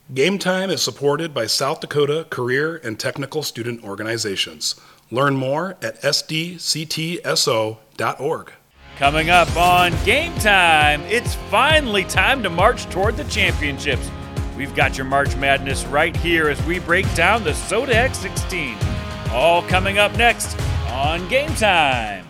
Game Time is supported by South Dakota Career and Technical Student Organizations. Learn more at sdctso.org. Coming up on Game Time, it's finally time to march toward the championships. We've got your March Madness right here as we break down the Soda X16. All coming up next on Game Time.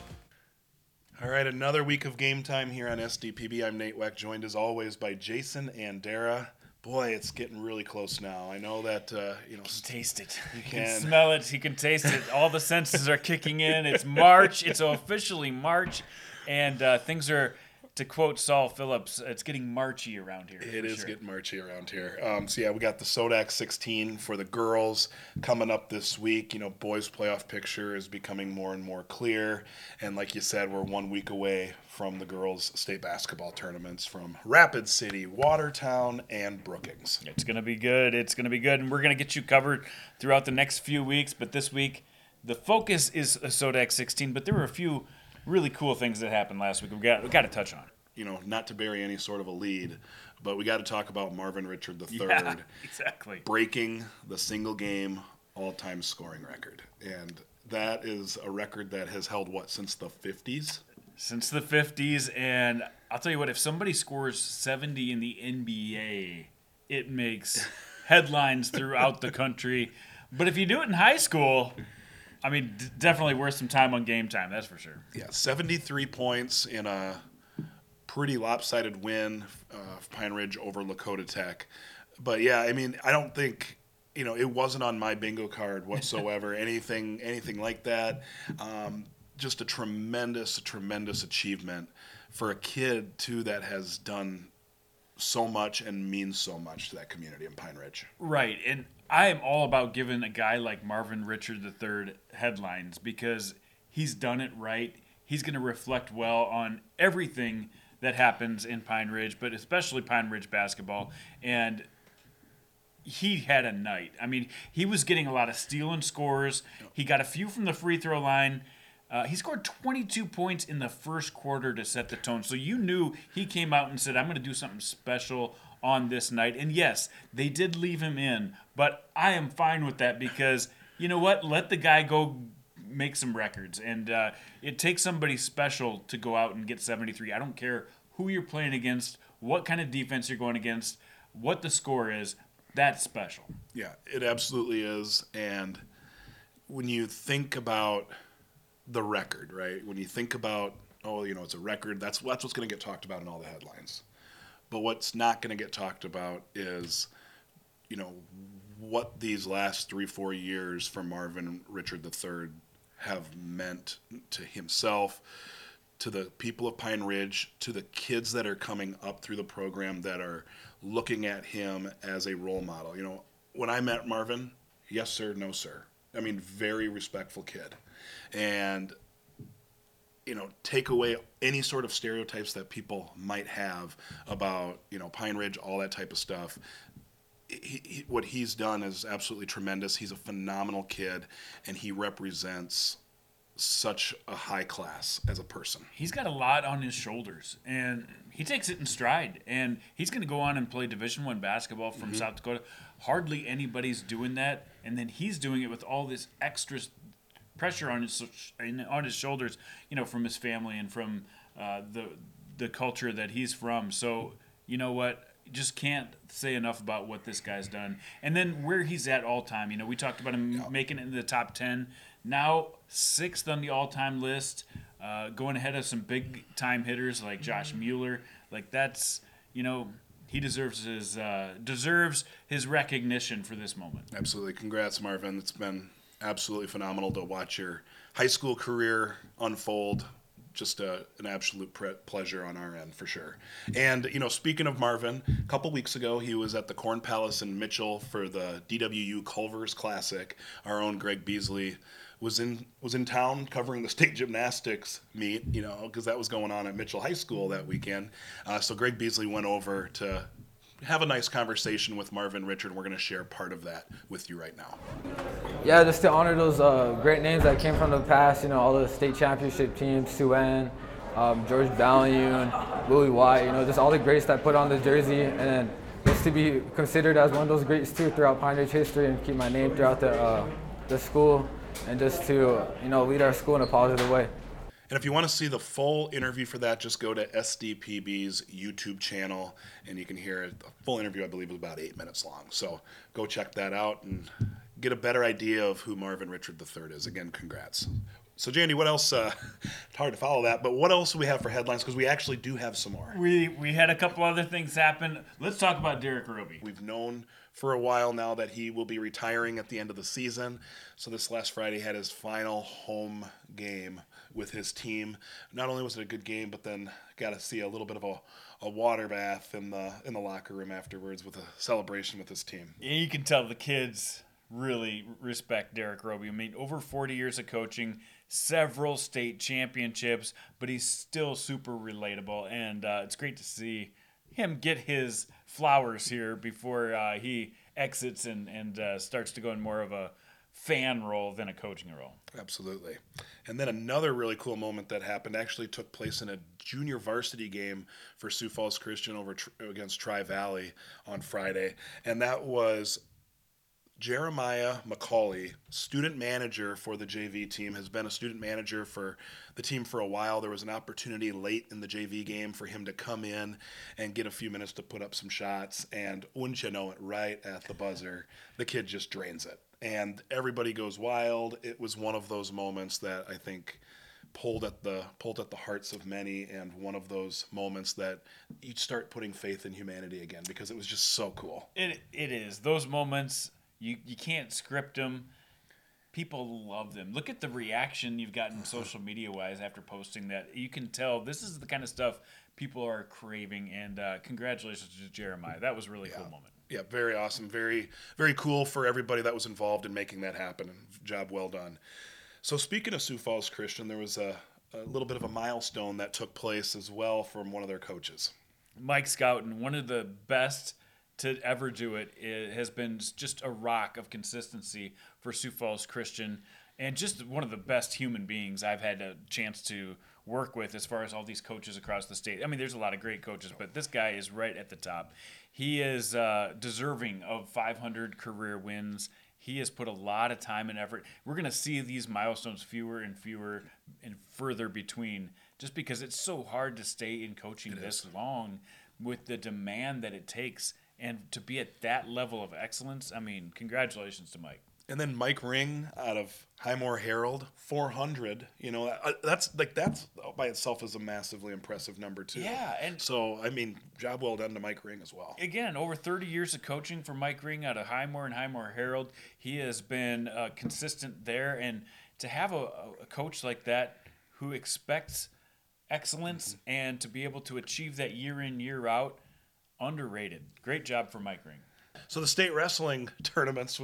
All right, another week of Game Time here on SDPB. I'm Nate Weck, joined as always by Jason and Dara. Boy, it's getting really close now. I know that, You can taste it. You can smell it. You can taste it. All the senses are kicking in. It's March. It's officially March. And things are, to quote Saul Phillips, it's getting marchy around here. It is getting marchy around here. We got the Soda X16 for the girls coming up this week. You know, boys' playoff picture is becoming more and more clear. And like you said, we're 1 week away from the girls' state basketball tournaments from Rapid City, Watertown, and Brookings. It's going to be good. It's going to be good. And we're going to get you covered throughout the next few weeks. But this week, the focus is a Soda X16. But there were a few really cool things that happened last week we got to touch on. You know, not to bury any sort of a lead, but we got to talk about Marvin Richard III Yeah, exactly. breaking the single game all-time scoring record. And that is a record that has held, since the 50s? Since the 50s, and I'll tell you what, if somebody scores 70 in the NBA, it makes headlines throughout the country. But if you do it in high school, I mean, definitely worth some time on Game Time, that's for sure. Yeah, 73 points in a pretty lopsided win, Pine Ridge over Lakota Tech. But yeah, I mean, I don't think, it wasn't on my bingo card whatsoever, anything like that. Just a tremendous achievement for a kid, too, that has done so much and means so much to that community in Pine Ridge. Right, and I am all about giving a guy like Marvin Richard III headlines because he's done it right. He's going to reflect well on everything that happens in Pine Ridge, but especially Pine Ridge basketball. And he had a night. I mean, he was getting a lot of stealing scores. He got a few from the free throw line. He scored 22 points in the first quarter to set the tone. So you knew he came out and said, I'm going to do something special on this night. And yes, they did leave him in, but I am fine with that because, you know what? Let the guy go make some records. And it takes somebody special to go out and get 73. I don't care who you're playing against, what kind of defense you're going against, what the score is. That's special. Yeah, it absolutely is. And when you think about the record, right? When you think about, it's a record, that's what's going to get talked about in all the headlines. But what's not going to get talked about is, what these last 3-4 years for Marvin Richard III have meant to himself, to the people of Pine Ridge, to the kids that are coming up through the program that are looking at him as a role model. When I met Marvin, yes, sir, no, sir. I mean, very respectful kid. And, take away any sort of stereotypes that people might have about, Pine Ridge, all that type of stuff. What he's done is absolutely tremendous. He's a phenomenal kid, and he represents such a high class as a person. He's got a lot on his shoulders, and he takes it in stride. And he's going to go on and play Division I basketball from South Dakota. Hardly anybody's doing that, and then he's doing it with all this extra pressure on his shoulders, from his family and from the culture that he's from. So, you know what? Just can't say enough about what this guy's done. And then where he's at all time. We talked about him making it into the top 10. Now 6th on the all-time list, going ahead of some big-time hitters like Josh Mueller. Like that's, he deserves his recognition for this moment. Absolutely. Congrats, Marvin. It's been absolutely phenomenal to watch your high school career unfold. Just an absolute pleasure on our end, for sure. And, speaking of Marvin, a couple weeks ago, he was at the Corn Palace in Mitchell for the DWU Culver's Classic. Our own Greg Beasley was in town covering the state gymnastics meet, because that was going on at Mitchell High School that weekend. So Greg Beasley went over to have a nice conversation with Marvin Richard. We're going to share part of that with you right now. Yeah, just to honor those great names that came from the past, all the state championship teams, Sue Ann, George Ballion, Louis White, just all the greats that put on the jersey, and then just just to be considered as one of those greats too throughout Pine Ridge history and keep my name throughout the school and just to lead our school in a positive way. And if you want to see the full interview for that, just go to SDPB's YouTube channel, and you can hear it. The full interview, I believe, was about 8 minutes long. So go check that out and get a better idea of who Marvin Richard III is. Again, congrats. So, Jandy, what else? It's hard to follow that, but what else do we have for headlines? Because we actually do have some more. We had a couple other things happen. Let's talk about Derek Roby. We've known for a while now that he will be retiring at the end of the season. So this last Friday had his final home game with his team. Not only was it a good game, but then got to see a little bit of a water bath in the locker room afterwards with a celebration with his team. And you can tell the kids really respect Derek Roby. I mean, over 40 years of coaching, several state championships, but he's still super relatable, and it's great to see him get his flowers here before he exits and starts to go in more of a fan role than a coaching role. Absolutely. And then another really cool moment that happened actually took place in a junior varsity game for Sioux Falls Christian against Tri-Valley on Friday, and that was Jeremiah McCauley, student manager for the JV team, has been a student manager for the team for a while. There was an opportunity late in the JV game for him to come in and get a few minutes to put up some shots, and wouldn't you know it, right at the buzzer, the kid just drains it. And everybody goes wild. It was one of those moments that I think pulled at the hearts of many, and one of those moments that you start putting faith in humanity again, because it was just so cool. It is. Those moments, you can't script them. People love them. Look at the reaction you've gotten social media-wise after posting that. You can tell this is the kind of stuff people are craving, and congratulations to Jeremiah. That was a really cool moment. Yeah, very awesome. Very, very cool for everybody that was involved in making that happen. Job well done. So speaking of Sioux Falls Christian, there was a little bit of a milestone that took place as well from one of their coaches. Mike Scouten, one of the best to ever do it, has been just a rock of consistency for Sioux Falls Christian, and just one of the best human beings I've had a chance to work with as far as all these coaches across the state. I mean, there's a lot of great coaches, but this guy is right at the top. He is deserving of 500 career wins. He has put a lot of time and effort. We're going to see these milestones fewer and further between, just because it's so hard to stay in coaching this long with the demand that it takes. And to be at that level of excellence, I mean, congratulations to Mike. And then Mike Ring out of Highmore Herald, 400. That's by itself is a massively impressive number too. Yeah, and so I mean, job well done to Mike Ring as well. Again, over 30 years of coaching for Mike Ring out of Highmore and Highmore Herald, he has been consistent there. And to have a coach like that who expects excellence and to be able to achieve that year in, year out, underrated. Great job for Mike Ring. So the state wrestling tournament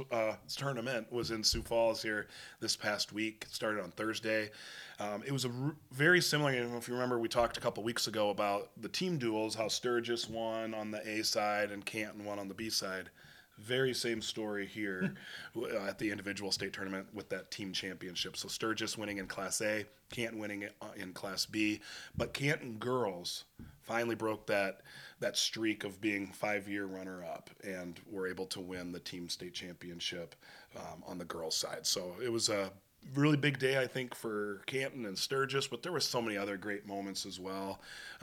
was in Sioux Falls here this past week. It started on Thursday. It was very similar. If you remember, we talked a couple weeks ago about the team duels, how Sturgis won on the A side and Canton won on the B side. Very same story here at the individual state tournament with that team championship. So Sturgis winning in Class A, Canton winning in Class B. But Canton girls finally broke that streak of being 5-year runner-up and were able to win the team state championship on the girls' side. So it was a really big day, I think, for Canton and Sturgis, but there were so many other great moments as well.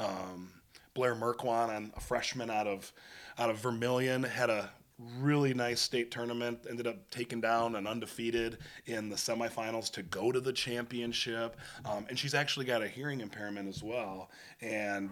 Blair Merkwan, a freshman out of Vermilion, had a really nice state tournament, ended up taking down an undefeated in the semifinals to go to the championship. And she's actually got a hearing impairment as well. And,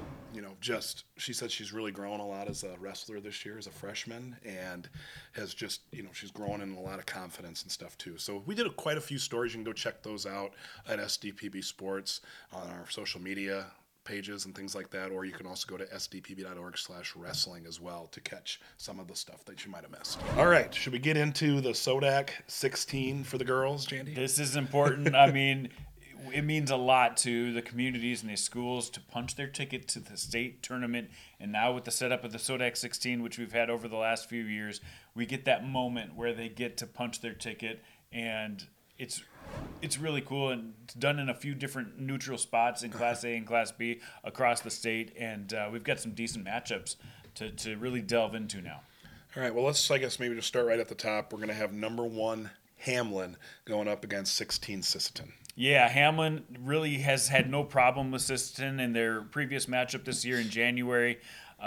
she said she's really grown a lot as a wrestler this year as a freshman, and has just, she's growing in a lot of confidence and stuff too. So we did quite a few stories. You can go check those out at SDPB Sports on our social media pages and things like that, or you can also go to sdpb.org/wrestling as well to catch some of the stuff that you might have missed. All right, should we get into the SODAC 16 for the girls, Jandy? This is important. I mean, it means a lot to the communities and the schools to punch their ticket to the state tournament, and now with the setup of the SODAC 16, which we've had over the last few years, we get that moment where they get to punch their ticket, and it's really cool, and it's done in a few different neutral spots in Class A and Class B across the state, and we've got some decent matchups to really delve into now. All right, well, let's, I guess, maybe just start right at the top. We're going to have number 1 Hamlin going up against 16 Sisseton. Yeah, Hamlin really has had no problem with Sisseton in their previous matchup this year in January.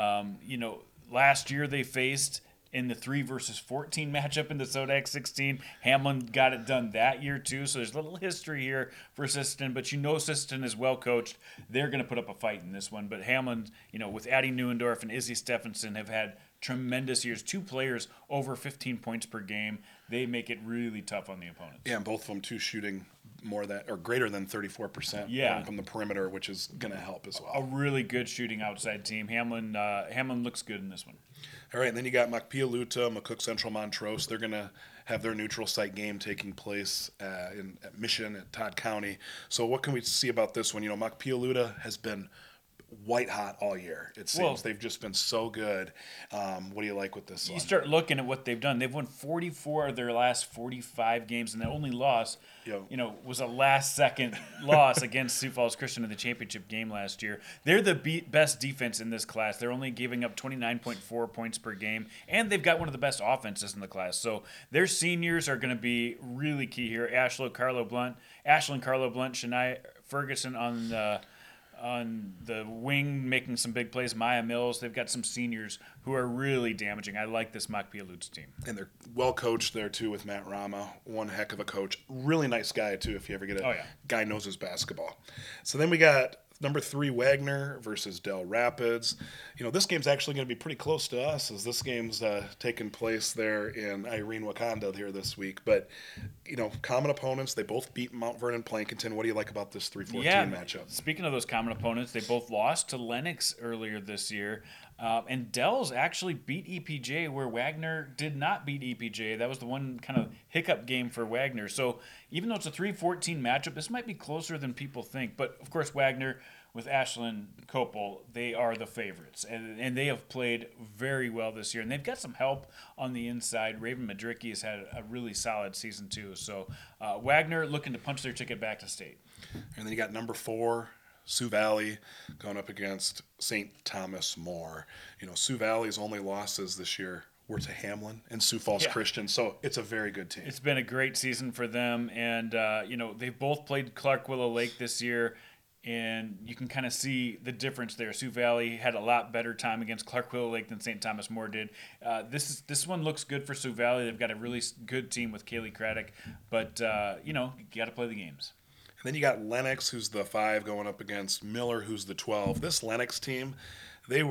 Last year they faced in the 3 versus 14 matchup in the Sodak 16. Hamlin got it done that year too, so there's a little history here for Sisseton, but Sisseton is well coached. They're going to put up a fight in this one, but Hamlin, with Addie Neuendorf and Izzy Stephenson have had tremendous years. 2 players over 15 points per game. They make it really tough on the opponents. Yeah, and both of them too shooting more than or greater than 34% from the perimeter, which is going to help as well. A really good shooting outside team. Hamlin looks good in this one. All right, and then you got Macpialuta, McCook Central Montrose. They're going to have their neutral site game taking place at Mission at Todd County. So what can we see about this one? Macpialuta has been white hot all year. It seems they've just been so good. What do you like with this one? You start looking at what they've done. They've won 44 of their last 45 games, and the only loss, was a last-second loss against Sioux Falls Christian in the championship game last year. They're the best defense in this class. They're only giving up 29.4 points per game, and they've got one of the best offenses in the class. So their seniors are going to be really key here. Ashlyn Carlo Blunt, Shania Ferguson on the wing, making some big plays. Maya Mills. They've got some seniors who are really damaging. I like this Macpialuta team. And they're well coached there, too, with Matt Rama. One heck of a coach. Really nice guy, too, if you ever get a guy knows his basketball. So then we got number 3, Wagner versus Del Rapids. This game's actually going to be pretty close to us, as this game's taking place there in Irene, Wakanda here this week. But, common opponents. They both beat Mount Vernon Plankinton. What do you like about this 3-14 matchup? Speaking of those common opponents, they both lost to Lennox earlier this year. And Dells actually beat EPJ where Wagner did not beat EPJ. That was the one kind of hiccup game for Wagner. So even though it's a 3-14 matchup, this might be closer than people think. But, of course, Wagner with Ashlyn Kopel, they are the favorites. And they have played very well this year. And they've got some help on the inside. Raven Madricki has had a really solid season, too. So Wagner looking to punch their ticket back to state. And then you got number 4, Sioux Valley, going up against St. Thomas More. Sioux Valley's only losses this year were to Hamlin and Sioux Falls Christian, so it's a very good team. It's been a great season for them, and they've both played Clark Willow Lake this year, and you can kind of see the difference there. Sioux Valley had a lot better time against Clark Willow Lake than St. Thomas More did. This one looks good for Sioux Valley. They've got a really good team with Kaylee Craddock, but you got to play the games. And then you got Lennox, who's the 5, going up against Miller, who's the 12. This Lennox team, they've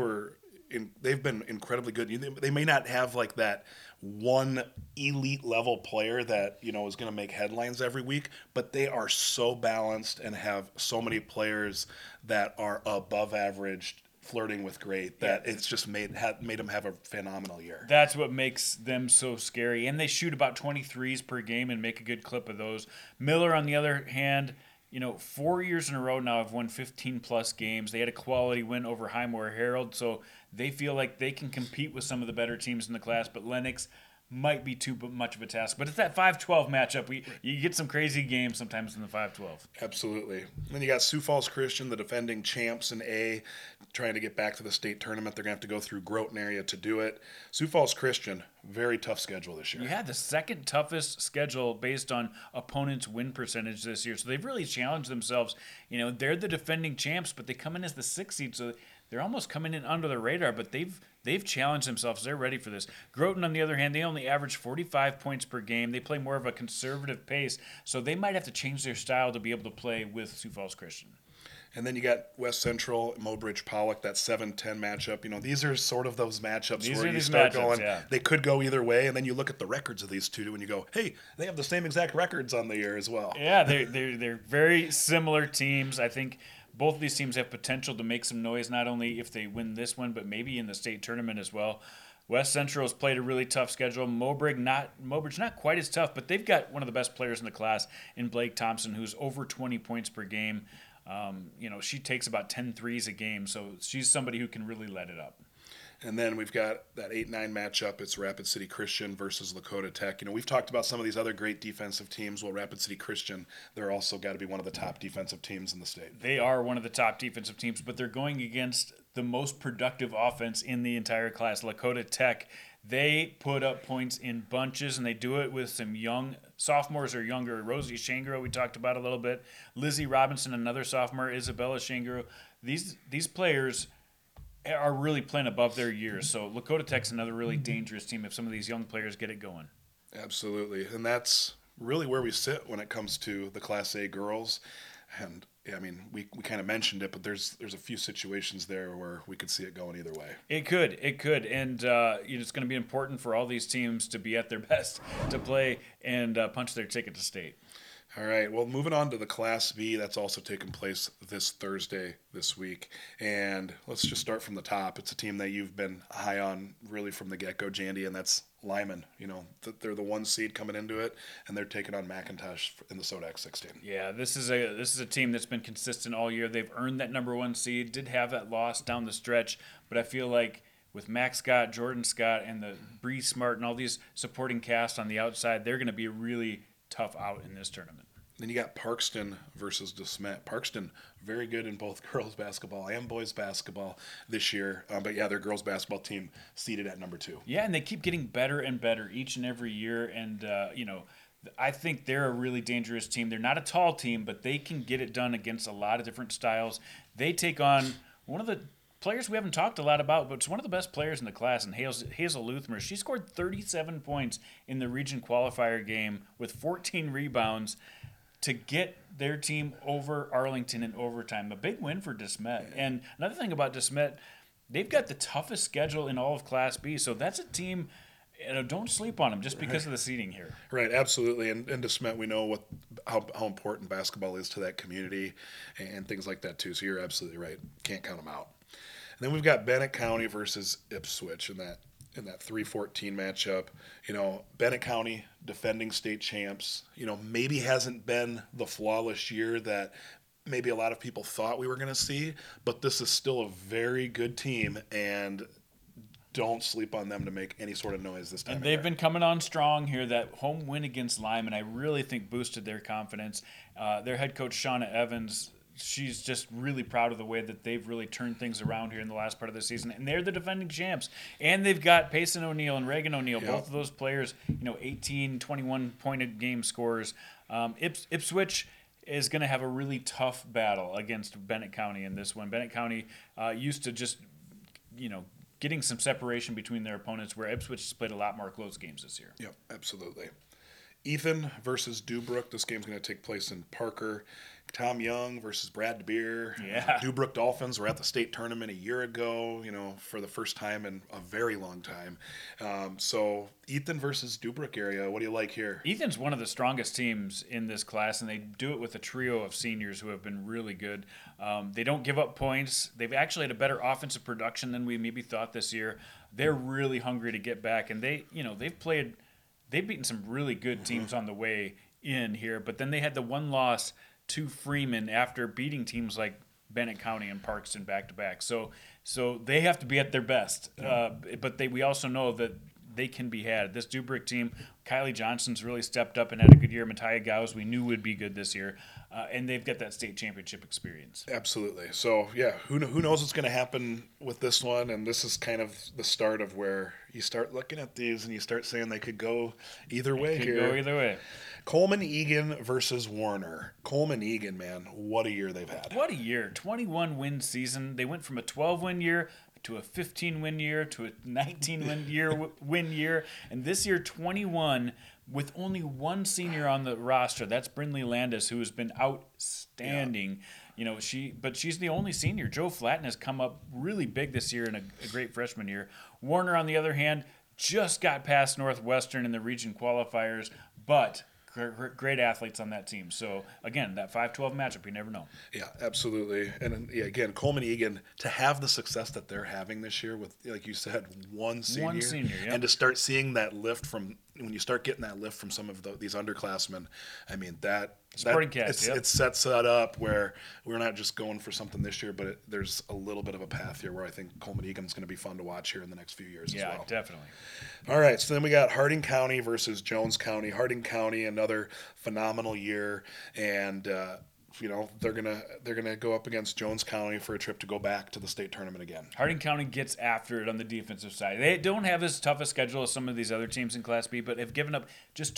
been incredibly good. They may not have like that one elite level player that is going to make headlines every week, but they are so balanced and have so many players that are above average, flirting with great, that it's just made them have a phenomenal year. That's what makes them so scary. And they shoot about 23s per game and make a good clip of those. Miller, on the other hand, 4 years in a row now have won 15-plus games. They had a quality win over Highmore Herald, so they feel like they can compete with some of the better teams in the class, but Lennox might be too much of a task. But it's that 5-12 matchup. You get some crazy games sometimes in the 5-12. Absolutely. And then you got Sioux Falls Christian, the defending champs in A, trying to get back to the state tournament. They're going to have to go through Groton area to do it. Sioux Falls Christian, very tough schedule this year. Yeah, the second toughest schedule based on opponents' win percentage this year. So they've really challenged themselves. They're the defending champs, but they come in as the 6th seed, so they're almost coming in under the radar, but they've challenged themselves. They're ready for this. Groton, on the other hand, they only average 45 points per game. They play more of a conservative pace, so they might have to change their style to be able to play with Sioux Falls Christian. And then you got West Central, Mobridge Pollock, that 7-10 matchup. These are sort of those matchups where you start going, they could go either way, and then you look at the records of these two, and you go, hey, they have the same exact records on the year as well. Yeah, they're very similar teams. I think both of these teams have potential to make some noise, not only if they win this one, but maybe in the state tournament as well. West Central has played a really tough schedule. Mobridge not quite as tough, but they've got one of the best players in the class in Blake Thompson, who's over 20 points per game. She takes about 10 threes a game, so she's somebody who can really let it up. And then we've got that 8-9 matchup. It's Rapid City Christian versus Lakota Tech. We've talked about some of these other great defensive teams. Well, Rapid City Christian, they're also got to be one of the top defensive teams in the state. They are one of the top defensive teams, but they're going against the most productive offense in the entire class. Lakota Tech, they put up points in bunches, and they do it with some young sophomores or younger. Rosie Shangro, we talked about a little bit. Lizzie Robinson, another sophomore. Isabella Shangro. These players are really playing above their years. So Lakota Tech's another really dangerous team if some of these young players get it going. Absolutely. And that's really where we sit when it comes to the Class A girls. And I mean, we kind of mentioned it, but there's a few situations there where we could see it going either way. It could, and it's going to be important for all these teams to be at their best to play and punch their ticket to state. All right, well, moving on to the Class B, that's also taking place this Thursday this week. And let's just start from the top. It's a team that you've been high on really from the get-go, Jandy, and that's Lyman. They're the 1 seed coming into it, and they're taking on McIntosh in the Sodax 16. Yeah, this is a team that's been consistent all year. They've earned that number 1 seed, did have that loss down the stretch, but I feel like with Max Scott, Jordan Scott, and the Bree Smart and all these supporting cast on the outside, they're going to be a really tough out in this tournament. Then you got Parkston versus DeSmet. Parkston, very good in both girls basketball and boys basketball this year. But yeah, their girls basketball team seated at number 2. Yeah, and they keep getting better and better each and every year. And, I think they're a really dangerous team. They're not a tall team, but they can get it done against a lot of different styles. They take on one of the players we haven't talked a lot about, but it's one of the best players in the class, and Hazel Luthmer. She scored 37 points in the region qualifier game with 14 rebounds to get their team over Arlington in overtime. A big win for DeSmet. And another thing about DeSmet, they've got the toughest schedule in all of Class B, so that's a team, don't sleep on them just because of the seeding here. Right, absolutely. And DeSmet, we know how important basketball is to that community and things like that too. So you're absolutely right. Can't count them out. And then we've got Bennett County versus Ipswich in that 3-14 matchup. Bennett County, defending state champs, maybe hasn't been the flawless year that maybe a lot of people thought we were going to see, but this is still a very good team, and don't sleep on them to make any sort of noise this time. And they've been coming on strong here. That home win against Lyman, I really think boosted their confidence. Their head coach, Shauna Evans, she's just really proud of the way that they've really turned things around here in the last part of the season. And they're the defending champs. And they've got Payson O'Neill and Reagan O'Neill, both of those players, 18, 21-point game scorers. Ipswich is going to have a really tough battle against Bennett County in this one. Bennett County used to just, getting some separation between their opponents, where Ipswich has played a lot more close games this year. Yep, absolutely. Ethan versus Dubrook. This game's going to take place in Parker. Tom Young versus Brad DeBeer. Yeah. Dubrook Dolphins were at the state tournament a year ago, for the first time in a very long time. So Ethan versus Dubrook area, what do you like here? Ethan's one of the strongest teams in this class, and they do it with a trio of seniors who have been really good. They don't give up points. They've actually had a better offensive production than we maybe thought this year. They're really hungry to get back, and they've beaten some really good teams on the way in here, but then they had the one loss to Freeman after beating teams like Bennett County and Parkston back-to-back. So they have to be at their best. But we also know that they can be had. This Dubrook team, Kylie Johnson's really stepped up and had a good year. Mattia Gauss, we knew would be good this year. And they've got that state championship experience. Absolutely. So, yeah, who knows what's going to happen with this one? And this is kind of the start of where you start looking at these and you start saying they could go either way here. Go either way. Coleman Egan versus Warner. Coleman Egan, man, what a year they've had. What a year. 21-win season. They went from a 12-win year to a 15-win year to a 19-win year. And this year, 21 with only one senior on the roster. That's Brindley Landis, who has been outstanding. Yeah. She's the only senior. Joe Flatten has come up really big this year in a great freshman year. Warner, on the other hand, just got past Northwestern in the region qualifiers, but great athletes on that team. So, again, that 5-12 matchup, you never know. Yeah, absolutely. And, again, Coleman Egan, to have the success that they're having this year with, like you said, one senior, yep. And to start seeing that lift when you start getting that lift from some of these underclassmen, I mean, it sets that up where we're not just going for something this year, but there's a little bit of a path here where I think Coleman Egan's going to be fun to watch here in the next few years as well. Yeah, definitely. All right, so then we got Harding County versus Jones County. Harding County, another phenomenal year, and they're gonna go up against Jones County for a trip to go back to the state tournament again. Harding County gets after it on the defensive side. They don't have as tough a schedule as some of these other teams in Class B, but have given up just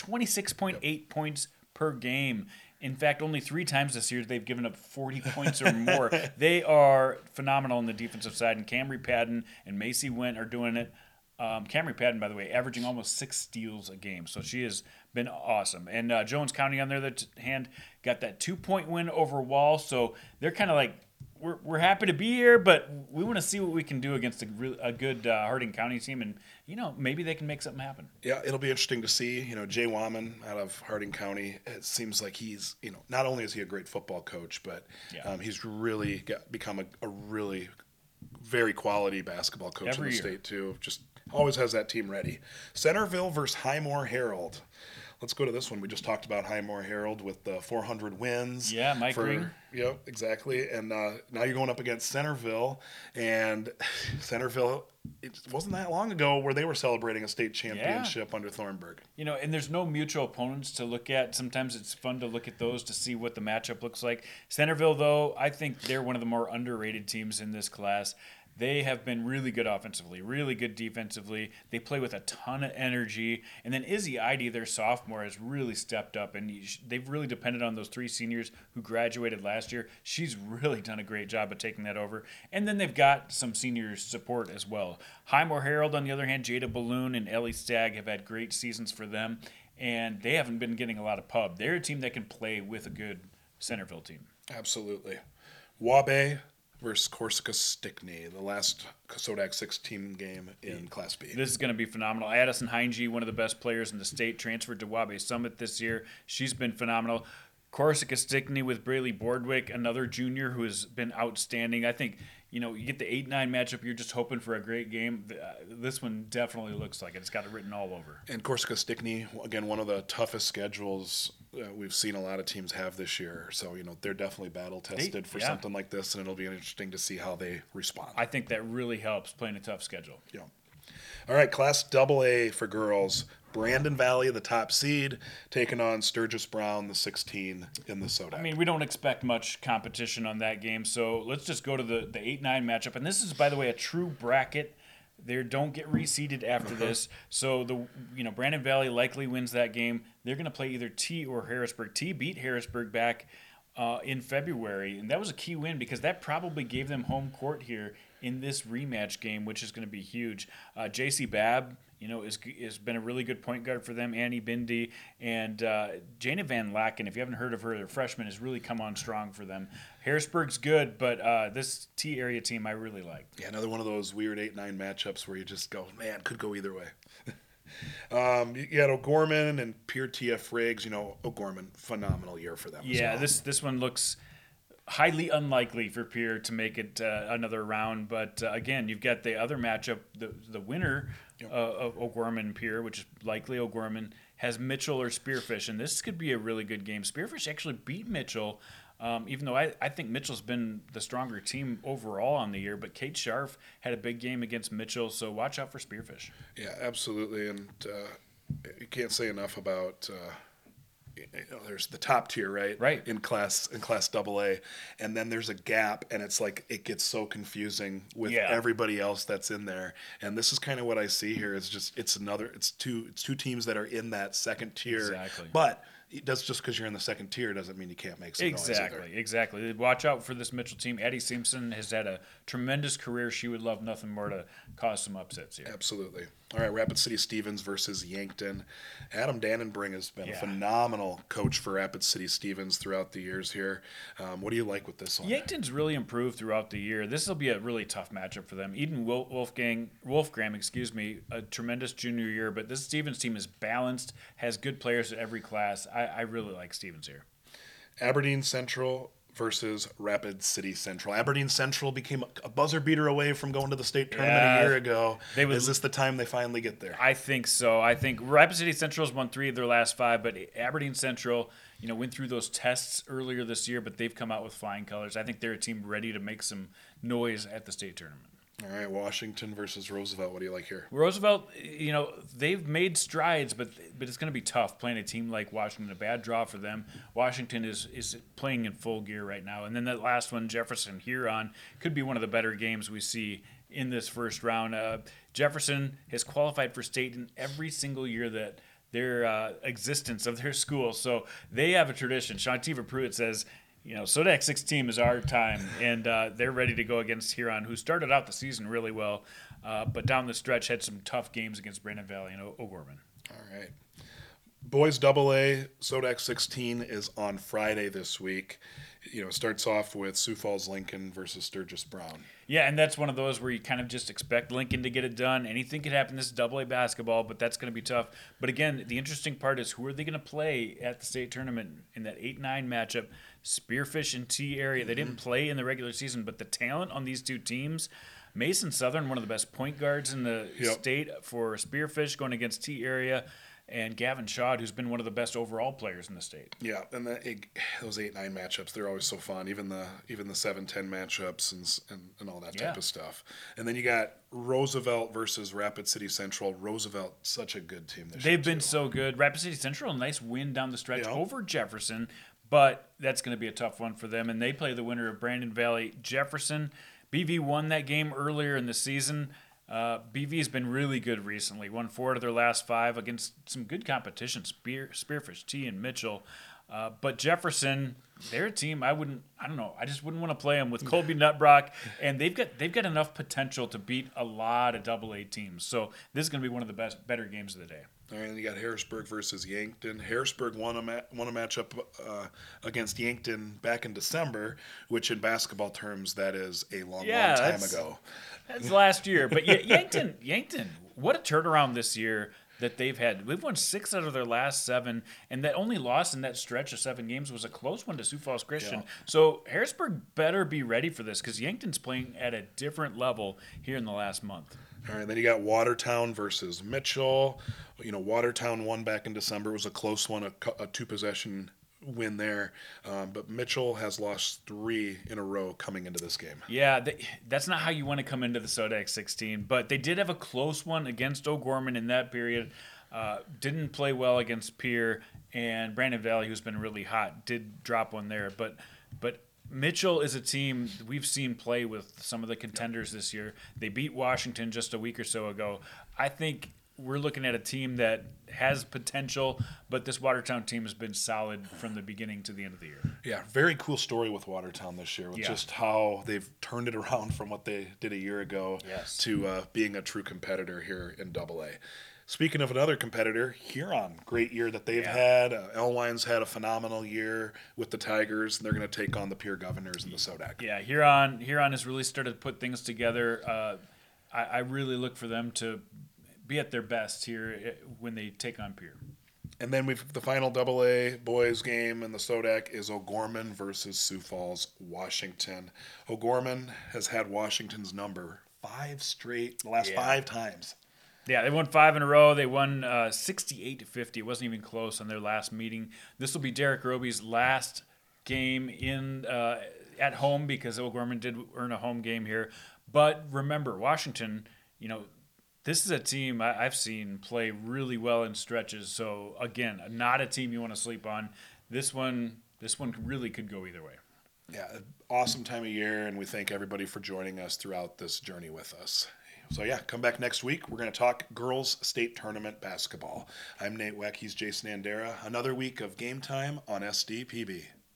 26.8 points per game. In fact, only 3 times this year they've given up 40 points or more. They are phenomenal on the defensive side, and Camry Padden and Macy Went are doing it. Camry Padden, by the way, averaging almost 6 steals a game, so she has been awesome. And Jones County on the other hand got that 2-point win over Wall, so they're kind of like, we're happy to be here, but we want to see what we can do against a good Harding County team, and maybe they can make something happen. Yeah, it'll be interesting to see. Jay Wahman out of Harding County. It seems like he's not only is he a great football coach, but he's really become a really very quality basketball coach Every in the year. state too. Just always has that team ready. Centerville versus Highmore Herald. Let's go to this one. We just talked about Highmore Herald with the 400 wins. Yeah, Mike Ring. Yep, exactly. And now you're going up against Centerville, and Centerville. It wasn't that long ago where they were celebrating a state championship under Thornburg. And there's no mutual opponents to look at. Sometimes it's fun to look at those to see what the matchup looks like. Centerville, though, I think they're one of the more underrated teams in this class. They have been really good offensively, really good defensively. They play with a ton of energy. And then Izzy Idy, their sophomore, has really stepped up. And they've really depended on those 3 seniors who graduated last year. She's really done a great job of taking that over. And then they've got some senior support as well. Highmore Herald, on the other hand, Jada Balloon and Ellie Stagg have had great seasons for them. And they haven't been getting a lot of pub. They're a team that can play with a good Centerville team. Absolutely. Wabae versus Corsica Stickney, the last Sodak 6 team game in Class B. This is going to be phenomenal. Addison Heinge, one of the best players in the state, transferred to Wabae Summit this year. She's been phenomenal. Corsica Stickney with Braylee Bordwick, another junior who has been outstanding. I think, you get the 8-9 matchup, you're just hoping for a great game. This one definitely looks like it. It's got it written all over. And Corsica Stickney, again, one of the toughest schedules we've seen a lot of teams have this year. So, they're definitely battle-tested for something like this, and it'll be interesting to see how they respond. I think that really helps playing a tough schedule. Yeah. All right, Class AA for girls. Brandon Valley, the top seed, taking on Sturgis Brown, the 16 in the Sodak. I mean, we don't expect much competition on that game, so let's just go to the 8-9 matchup. And this is, by the way, a true bracket. They don't get reseeded after this. So Brandon Valley likely wins that game. They're going to play either T or Harrisburg. T beat Harrisburg back in February, and that was a key win because that probably gave them home court here in this rematch game, which is going to be huge. J.C. Babb, has been a really good point guard for them. Annie Bindi and Jana Van Laken, if you haven't heard of her, their freshman, has really come on strong for them. Harrisburg's good, but this T area team I really like. Yeah, another one of those weird 8-9 matchups where you just go, man, could go either way. You had O'Gorman and Pierre T.F. Riggs. O'Gorman, phenomenal year for them. Yeah, as well. this one looks highly unlikely for Pierre to make it another round. But again, you've got the other matchup, the winner of O'Gorman and Pierre, which is likely O'Gorman, has Mitchell or Spearfish. And this could be a really good game. Spearfish actually beat Mitchell, even though I think Mitchell's been the stronger team overall on the year. But Kate Scharf had a big game against Mitchell, so watch out for Spearfish. Yeah, absolutely. And you can't say enough about there's the top tier, right? In class AA, and then there's a gap, and it's like it gets so confusing with everybody else that's in there. And this is kind of what I see here. It's two teams that are in that second tier. Exactly. But that's just because you're in the second tier doesn't mean you can't make some noise either. Exactly. Watch out for this Mitchell team. Addie Simpson has had a tremendous career. She would love nothing more to cause some upsets here. Absolutely. All right, Rapid City Stevens versus Yankton. Adam Dannenbring has been a phenomenal coach for Rapid City Stevens throughout the years here. What do you like with this one? Yankton's really improved throughout the year. This will be a really tough matchup for them. Eden Wolfgram, a tremendous junior year, but this Stevens team is balanced, has good players at every class. I really like Stevens here. Aberdeen Central versus Rapid City Central. Aberdeen Central became a buzzer beater away from going to the state tournament a year ago. Is this the time they finally get there? I think so. I think Rapid City Central's won 3 of their last 5, but Aberdeen Central, went through those tests earlier this year, but they've come out with flying colors. I think they're a team ready to make some noise at the state tournament. All right, Washington versus Roosevelt. What do you like here? Roosevelt, they've made strides, but it's going to be tough playing a team like Washington. A bad draw for them. Washington is playing in full gear right now. And then that last one, Jefferson Huron, could be one of the better games we see in this first round. Jefferson has qualified for state in every single year that their existence of their school. So they have a tradition. Shantiva Pruitt says, Sodak 16 is our time, and they're ready to go against Huron, who started out the season really well, but down the stretch had some tough games against Brandon Valley and O'Gorman. All right. Boys AA, Sodak 16 is on Friday this week. It starts off with Sioux Falls Lincoln versus Sturgis Brown. Yeah, and that's one of those where you kind of just expect Lincoln to get it done. Anything could happen. This is AA basketball, but that's going to be tough. But again, the interesting part is who are they going to play at the state tournament in that 8-9 matchup? Spearfish and T area. They didn't play in the regular season, but the talent on these two teams, Mason Southern, one of the best point guards in the state for Spearfish going against T area, and Gavin Shaw, who's been one of the best overall players in the state. Yeah, and those 8-9 matchups, they're always so fun. Even the 7-10 matchups and all that type of stuff. And then you got Roosevelt versus Rapid City Central. Roosevelt, such a good team this year. They've been so good. Rapid City Central, a nice win down the stretch over Jefferson, but that's going to be a tough one for them. And they play the winner of Brandon Valley Jefferson. BV won that game earlier in the season. BV's been really good recently. Won 4 of their last 5 against some good competition, Spearfish, T, and Mitchell. But Jefferson, their team, I just wouldn't want to play them with Colby Nutbrock, and they've got enough potential to beat a lot of AA teams. So this is going to be one of the better games of the day. All right, and you got Harrisburg versus Yankton. Harrisburg won a matchup against Yankton back in December, which in basketball terms, that is a long time ago. That's last year. But Yankton, what a turnaround this year that they've had. We've won 6 out of their last 7, and that only loss in that stretch of 7 games was a close one to Sioux Falls Christian. Yeah. So Harrisburg better be ready for this because Yankton's playing at a different level here in the last month. All right, then you got Watertown versus Mitchell. Watertown won back in December. It was a close one, a 2-possession win there. But Mitchell has lost 3 in a row coming into this game. Yeah, that's not how you want to come into the Sodak 16. But they did have a close one against O'Gorman in that period. Didn't play well against Pierre. And Brandon Valley, who's been really hot, did drop one there. But Mitchell is a team we've seen play with some of the contenders this year. They beat Washington just a week or so ago. I think we're looking at a team that has potential, but this Watertown team has been solid from the beginning to the end of the year. Yeah, very cool story with Watertown this year, with just how they've turned it around from what they did a year ago to being a true competitor here in AA. Speaking of another competitor, Huron, great year that they've had. Elwine's had a phenomenal year with the Tigers, and they're going to take on the Pierre Governors in the Sodak. Yeah, Huron has really started to put things together. I really look for them to be at their best here when they take on Pierre. And then the final AA boys game in the Sodak is O'Gorman versus Sioux Falls, Washington. O'Gorman has had Washington's number 5 straight, the last 5 times. Yeah, they won 5 in a row. They won 68-50. It wasn't even close on their last meeting. This will be Derek Roby's last game at home because O'Gorman did earn a home game here. But remember, Washington, this is a team I've seen play really well in stretches. So again, not a team you want to sleep on. This one really could go either way. Yeah, awesome time of year, and we thank everybody for joining us throughout this journey with us. So come back next week. We're going to talk girls state tournament basketball. I'm Nate Weck. He's Jason Andera. Another week of game time on SDPB.